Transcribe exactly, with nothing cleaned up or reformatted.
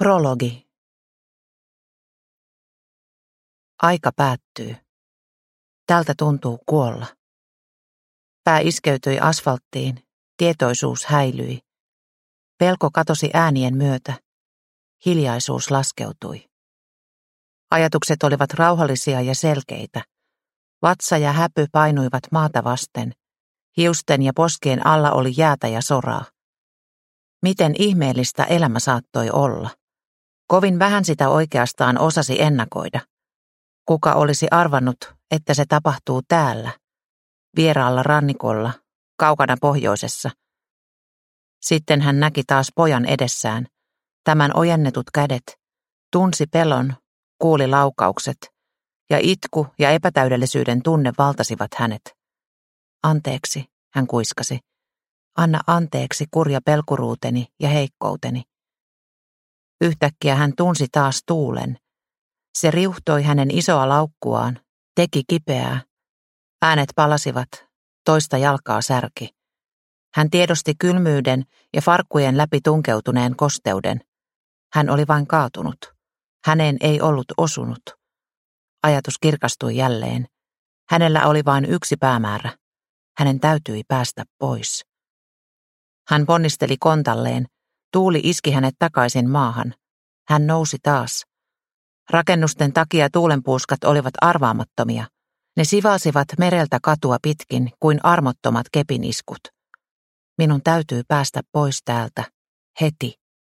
Prologi. Aika päättyy. Tältä tuntuu kuolla. Pää iskeytyi asfalttiin, tietoisuus häilyi. Pelko katosi äänien myötä. Hiljaisuus laskeutui. Ajatukset olivat rauhallisia ja selkeitä. Vatsa ja häpy painuivat maata vasten. Hiusten ja poskien alla oli jäätä ja soraa. Miten ihmeellistä elämä saattoi olla. Kovin vähän sitä oikeastaan osasi ennakoida. Kuka olisi arvannut, että se tapahtuu täällä, vieraalla rannikolla, kaukana pohjoisessa. Sitten hän näki taas pojan edessään, tämän ojennetut kädet, tunsi pelon, kuuli laukaukset, ja itku ja epätäydellisyyden tunne valtasivat hänet. Anteeksi, hän kuiskasi. Anna anteeksi kurja pelkuruuteni ja heikkouteni. Yhtäkkiä hän tunsi taas tuulen. Se riuhtoi hänen isoa laukkuaan, teki kipeää. Äänet palasivat, toista jalkaa särki. Hän tiedosti kylmyyden ja farkkujen läpi tunkeutuneen kosteuden. Hän oli vain kaatunut. Häneen ei ollut osunut. Ajatus kirkastui jälleen. Hänellä oli vain yksi päämäärä. Hänen täytyi päästä pois. Hän ponnisteli kontalleen. Tuuli iski hänet takaisin maahan. Hän nousi taas. Rakennusten takia tuulenpuuskat olivat arvaamattomia. Ne sivasivat mereltä katua pitkin kuin armottomat kepiniskut. Minun täytyy päästä pois täältä, heti.